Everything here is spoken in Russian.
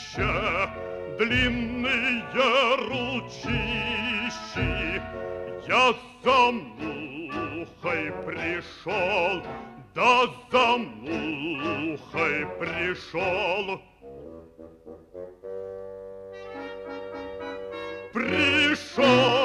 роща, длинные ручищи. Я за мухой пришел, да за мухой пришел. Пришел